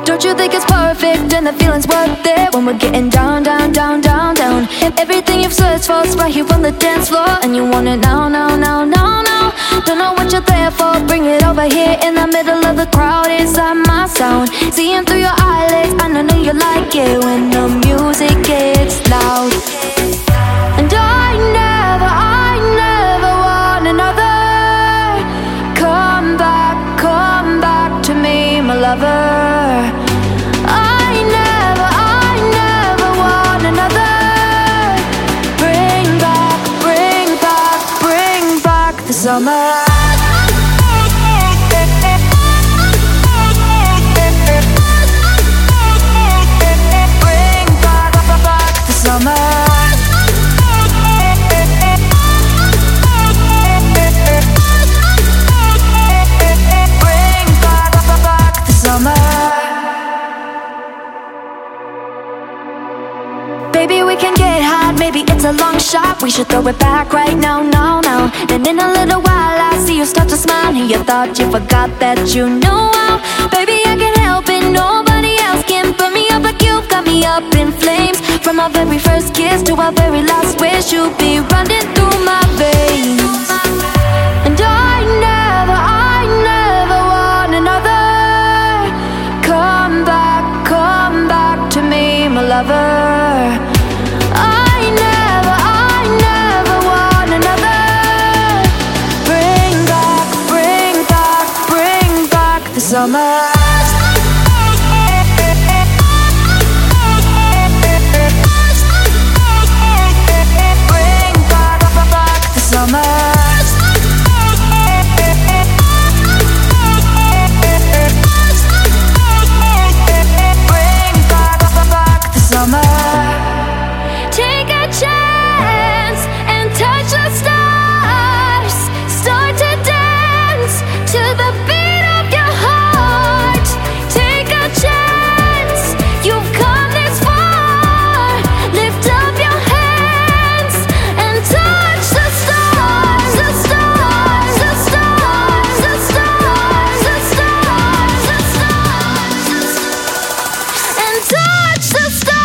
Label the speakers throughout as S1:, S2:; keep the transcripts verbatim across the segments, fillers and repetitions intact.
S1: Don't you think it's perfect and the feeling's worth it when we're getting down, down, down, down, down? Everything you've searched for is right here on the dance floor, and you want it now, now, now, now, now. Don't know what you're there for, bring it over here in the middle of the crowd inside my sound. Seeing through your eyelids, I know you like it when the music gets loud. And I never, I never want another. Come back, come back to me, my lover. I never, I never want another. Bring back, bring back, bring back the summer. Bring back, back the summer. Baby, we can get hot, maybe it's a long shot. We should throw it back right now, now, now. And in a little while I see you start to smile, and you thought you forgot that you know how. Baby, I can't help it, nobody else can burn me up like you've got me up in flames. From our very first kiss to our very last wish, you'll be running through my veins. And I never, I never want another. Come back, come back to me, my lover. I never, I never want another. Bring back, bring back, bring back the summer. Bring back, back the summer. Take a chance and touch the stars. Start to dance to the beat of your heart. Take a chance, you've come this far. Lift up your hands and touch the stars. The stars, the stars, the stars, the stars, the stars, and touch the stars.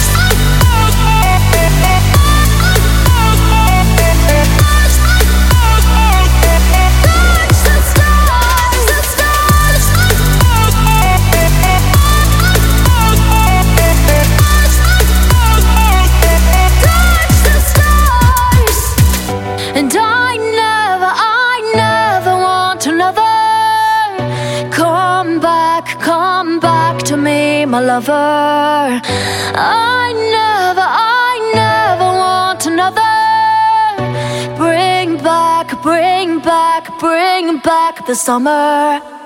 S1: And I never, I never want another. Come back, come back to me, my lover. I never, I never want another. Bring back, bring back, bring back the summer.